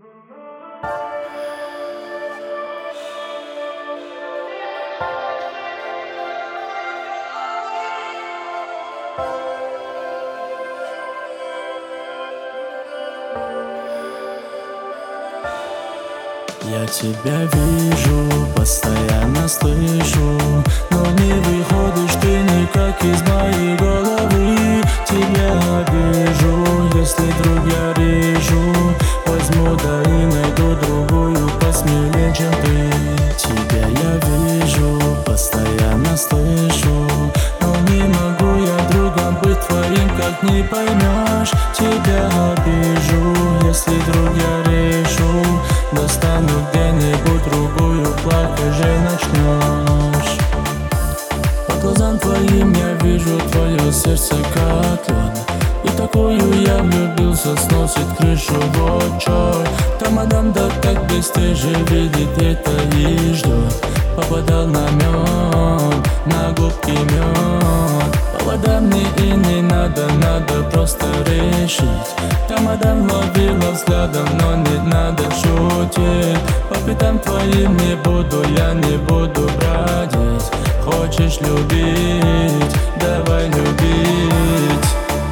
Я тебя вижу, постоянно слышу, но не выходишь ты никак из моей головы. Тебя обижу, если вдруг я режу, возьму да и найду другую посмелее, чем ты. Тебя я вижу, постоянно слышу, но не могу я другом быть твоим, как не поймешь. Тебя обижу, если вдруг я решу, достану где-нибудь другую, плакать же начнешь. По глазам твоим я вижу твое сердце как лед, и такую я влюбился, сносит крышу в очой. Тамадам, да так бесстыже видит это и ждет. Попадал на мед, на губки мед. Поводам мне и не надо, надо просто решить. Тамадам ловила взглядом, но не надо шутить. По пятам твоим не буду, я не буду бродить. Хочешь любить, давай любить.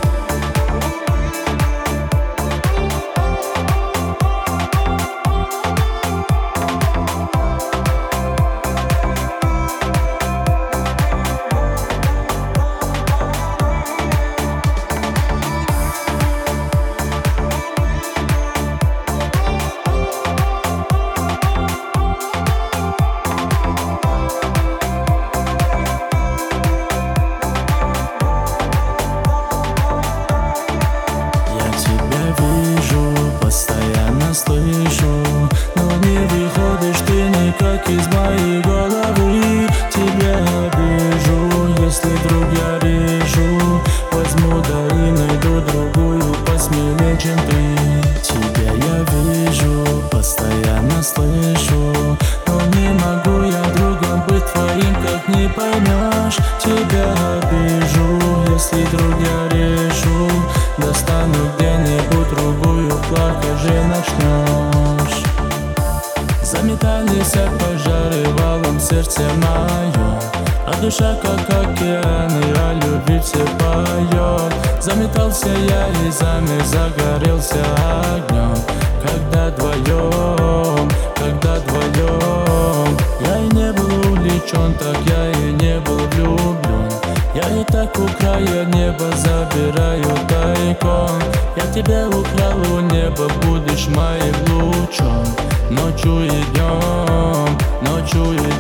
Постоянно слышу, но не выходишь ты никак из моей головы. Тебя обижу, если вдруг я режу, возьму да и найду другую посмелее, чем ты. Тебя я вижу, постоянно слышу, но не могу я другом быть твоим, как не поймешь. Тебя обижу, если вдруг я решу, достану где-нибудь другую, плакать же начнешь. Заметались пожары валом сердце мое, а душа как океан, и о любви все поет. Заметался я и замер, загорелся огнем. Когда вдвоем, я и не был увлечен, так я и не был влюблен. Я и так у края неба забираю тайком. Я тебя украл у неба, будешь моим лучом. Ночью и днем, ночью и